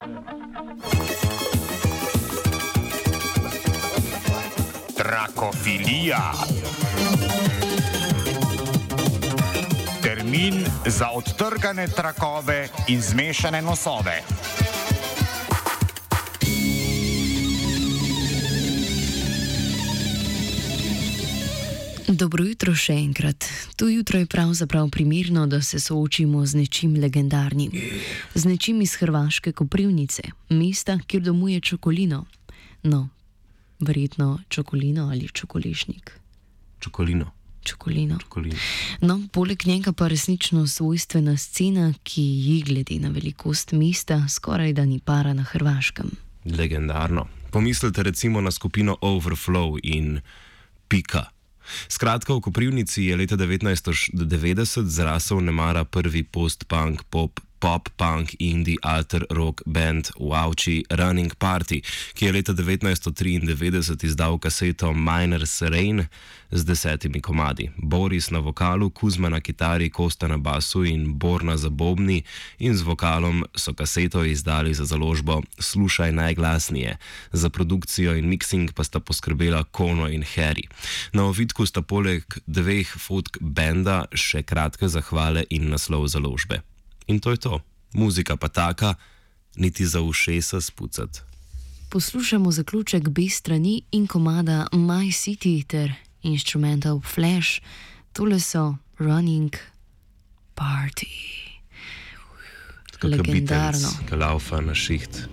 Trakofilija. Termin za odtrgane trakove in zmešane nosove. Dobro jutro še enkrat. To jutro je pravzaprav primerno, da se soočimo z nečim legendarnim. Z nečim iz hrvaške Koprivnice, mesta, kjer domuje Čokolino. No, verjetno Čokolino ali Čokolešnik. Čokolino. No, poleg njega pa resnično svojstvena scena, ki ji glede na velikost mesta skoraj da ni para na Hrvaškem. Legendarno. Pomislite recimo na skupino Overflow in Pika. Skratka, v Koprivnici je leta 1990 zrasel nemara prvi post-punk, pop-punk, indie, alter rock band Wauchi Running Party, ki je leta 1993 izdal kaseto Miner's Rain z 10 komadi. Boris na vokalu, Kuzma na kitari, Kosta na basu in Borna za bobni, in z vokalom so kaseto izdali za založbo Slušaj najglasnije. Za produkcijo in mixing pa sta poskrbela Kono in Harry. Na ovitku sta poleg 2 fotk benda še kratke zahvale in naslov založbe. In to je to. Muzika pa taka, niti za ušesa spucat. Poslušamo zaključek B strani in komada My City ter Instrumental Flash. Tole so Running Party. Legendarno. Ka laufa na šiht.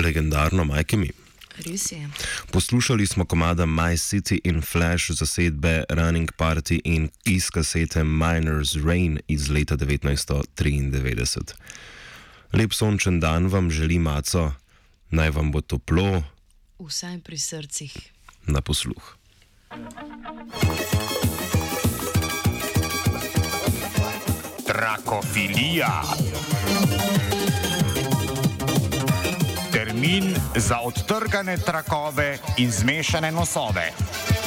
legendarno Majke Mi. Res je. Poslušali smo komada My City in Flash zasedbe Running Party in iz kasete Miner's Rain iz leta 1993. Lep sončen dan vam želi Maco, naj vam bo toplo. Vsaj pri srcih. Na posluh. Trakofilija. Termin za odtrgane trakove in zmešane nosove.